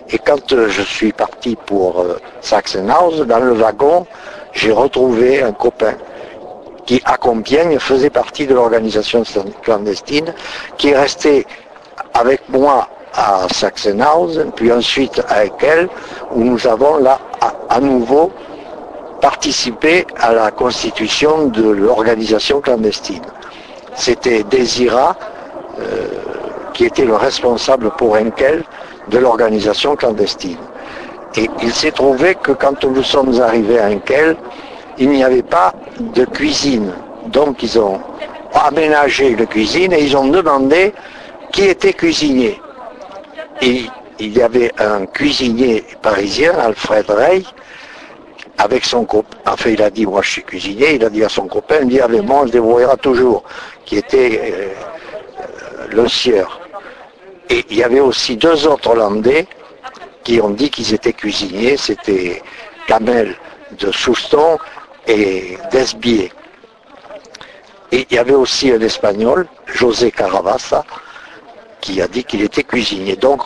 Et quand je suis parti pour Sachsenhausen, dans le wagon, j'ai retrouvé un copain qui, à Compiègne, faisait partie de l'organisation clandestine, qui est resté avec moi à Sachsenhausen, puis ensuite à Ekel, où nous avons là à nouveau participé à la constitution de l'organisation clandestine. C'était Désira qui était le responsable pour Enkel de l'organisation clandestine. Et il s'est trouvé que quand nous sommes arrivés à Enkel, il n'y avait pas de cuisine. Donc ils ont aménagé une cuisine et ils ont demandé qui était cuisinier. Et il y avait un cuisinier parisien, Alfred Rey, avec son copain. Enfin, il a dit, moi je suis cuisinier, il a dit à son copain, il dit, avec moi on se débrouillera toujours, qui était le sieur. Et il y avait aussi deux autres Hollandais qui ont dit qu'ils étaient cuisiniers, c'était Kamel de Souston et Desbier. Et il y avait aussi un Espagnol, José Caravassa, qui a dit qu'il était cuisinier. Donc,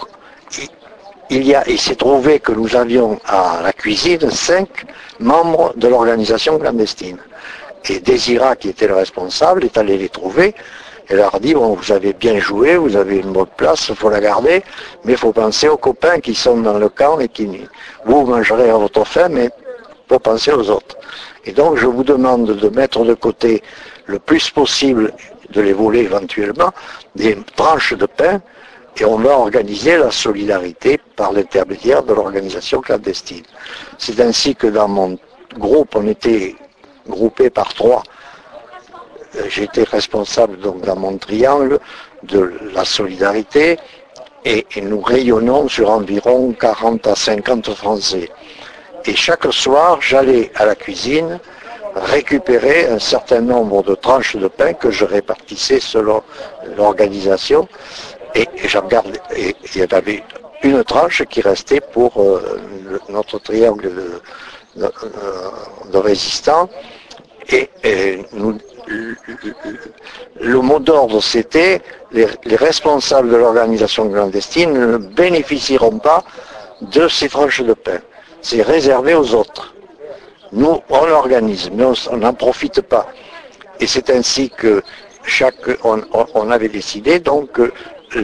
il s'est trouvé que nous avions à la cuisine 5 membres de l'organisation clandestine. Et Désira, qui était le responsable, est allé les trouver et leur a dit, bon, vous avez bien joué, vous avez une bonne place, il faut la garder, mais il faut penser aux copains qui sont dans le camp et qui, vous mangerez à votre faim, mais il faut penser aux autres. Et donc, je vous demande de mettre de côté le plus possible, de les voler éventuellement, des tranches de pain, et on va organiser la solidarité par l'intermédiaire de l'organisation clandestine. C'est ainsi que dans mon groupe, on était groupé par 3. J'étais responsable donc dans mon triangle de la solidarité et nous rayonnons sur environ 40 à 50 Français. Et chaque soir, j'allais à la cuisine récupérer un certain nombre de tranches de pain que je répartissais selon l'organisation. Et il y en avait une tranche qui restait pour notre triangle de résistants. Et le mot d'ordre, c'était les responsables de l'organisation clandestine ne bénéficieront pas de ces tranches de pain. C'est réservé aux autres. Nous, on l'organise, mais on n'en profite pas. Et c'est ainsi que on avait décidé donc que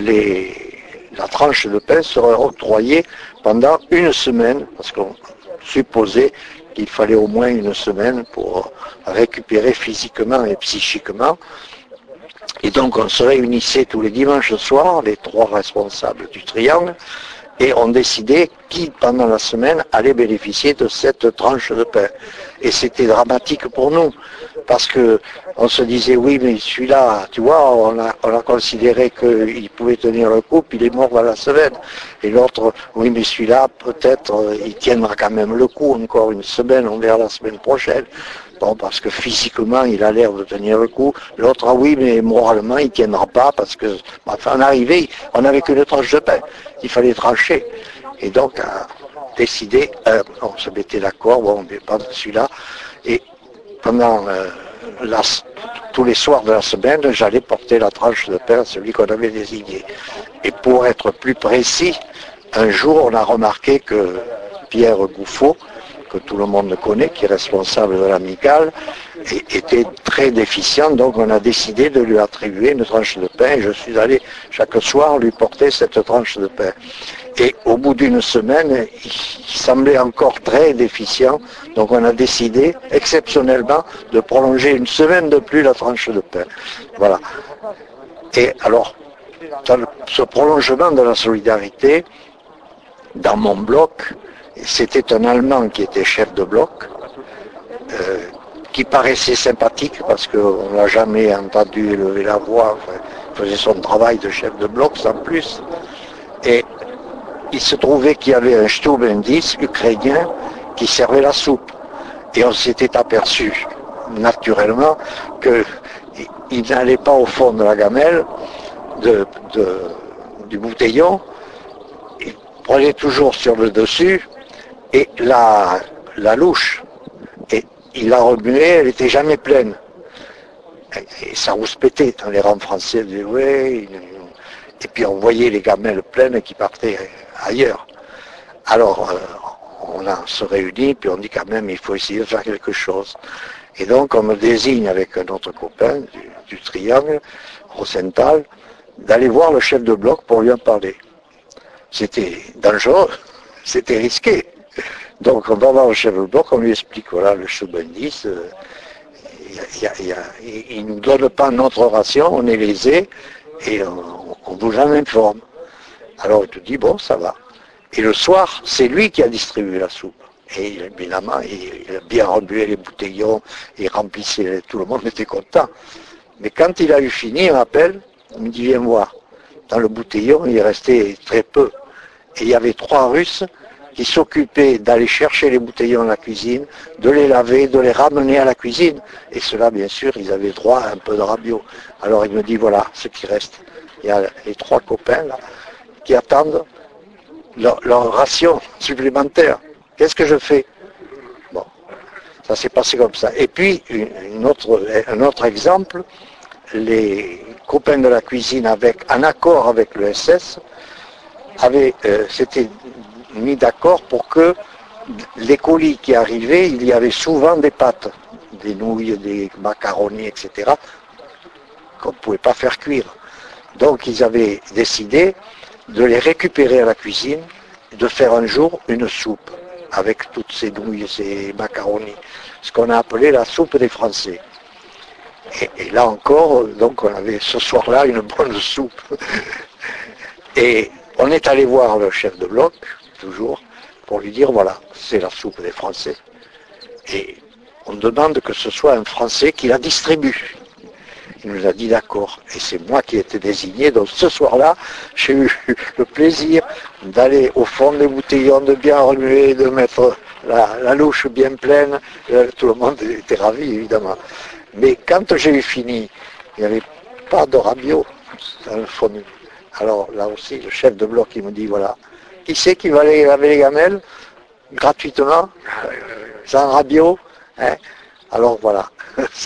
la tranche de pain serait octroyée pendant une semaine, parce qu'on supposait qu'il fallait au moins une semaine pour récupérer physiquement et psychiquement. Et donc on se réunissait tous les dimanches soirs, les 3 responsables du triangle, et on décidait qui, pendant la semaine, allait bénéficier de cette tranche de pain. Et c'était dramatique pour nous, parce que on se disait, oui, mais celui-là, tu vois, on a considéré qu'il pouvait tenir le coup, puis il est mort dans la semaine. Et l'autre, oui, mais celui-là, peut-être, il tiendra quand même le coup encore une semaine, on verra la semaine prochaine. Bon, parce que physiquement, il a l'air de tenir le coup. L'autre, ah oui, mais moralement, il ne tiendra pas, parce que, enfin, on arrivait, on n'avait qu'une tranche de pain. Il fallait trancher. Et donc, décidé, on se mettait d'accord, bon, on n'est pas de celui-là. Et pendant tous les soirs de la semaine, j'allais porter la tranche de pain à celui qu'on avait désigné. Et pour être plus précis, un jour, on a remarqué que Pierre Gouffaut, que tout le monde connaît, qui est responsable de l'amicale, était très déficient, donc on a décidé de lui attribuer une tranche de pain, et je suis allé chaque soir lui porter cette tranche de pain. Et au bout d'une semaine, il semblait encore très déficient, donc on a décidé, exceptionnellement, de prolonger une semaine de plus la tranche de pain. Voilà. Et alors, dans ce prolongement de la solidarité, dans mon bloc, c'était un Allemand qui était chef de bloc, qui paraissait sympathique parce qu'on ne l'a jamais entendu élever la voix, enfin, il faisait son travail de chef de bloc sans plus. Et il se trouvait qu'il y avait un Stubendienst ukrainien qui servait la soupe. Et on s'était aperçu, naturellement, qu'il n'allait pas au fond de la gamelle, du bouteillon, il prenait toujours sur le dessus, et la louche, et il la remuait, elle n'était jamais pleine. Et ça rouspétait dans les rangs français, et puis on voyait les gamelles pleines qui partaient ailleurs. Alors, se réunit, puis on dit quand même, il faut essayer de faire quelque chose. Et donc, on me désigne avec un autre copain du Triangle, Rosenthal, d'aller voir le chef de bloc pour lui en parler. C'était dangereux, c'était risqué. Donc, on va voir le chef de bloc, on lui explique, voilà, le Chaubendis, il ne nous donne pas notre ration, on est lésé, et on vous en informe. Alors, il te dit, bon, ça va. Et le soir, c'est lui qui a distribué la soupe. Et évidemment, il a bien remué les bouteillons, il remplissait, tout le monde était content. Mais quand il a eu fini, il m'appelle, il me dit, viens voir. Dans le bouteillon, il restait très peu. Et il y avait 3 Russes qui s'occupaient d'aller chercher les bouteillons à la cuisine, de les laver, de les ramener à la cuisine. Et cela, bien sûr, ils avaient droit à un peu de rabio. Alors il me dit, voilà ce qui reste. Il y a les 3 copains là, qui attendent leur ration supplémentaire. Qu'est-ce que je fais? Bon, ça s'est passé comme ça. Et puis, un autre exemple, les copains de la cuisine, en accord avec le SS, s'étaient mis d'accord pour que les colis qui arrivaient, il y avait souvent des pâtes, des nouilles, des macaronis, etc., qu'on ne pouvait pas faire cuire. Donc, ils avaient décidé de les récupérer à la cuisine, de faire un jour une soupe avec toutes ces nouilles, ces macaronis, ce qu'on a appelé la soupe des Français. Et là encore, donc on avait ce soir-là une bonne soupe. Et on est allé voir le chef de bloc, toujours, pour lui dire, voilà, c'est la soupe des Français. Et on demande que ce soit un Français qui la distribue. Il nous a dit d'accord. Et c'est moi qui ai été désigné. Donc ce soir-là, j'ai eu le plaisir d'aller au fond des bouteillons, de bien remuer, de mettre la louche bien pleine. Tout le monde était ravi, évidemment. Mais quand j'ai eu fini, il n'y avait pas de rabio dans le fond. Alors là aussi, le chef de bloc, il me dit, voilà, qui c'est qui va aller laver les gamelles gratuitement, sans rabio, hein? Alors voilà.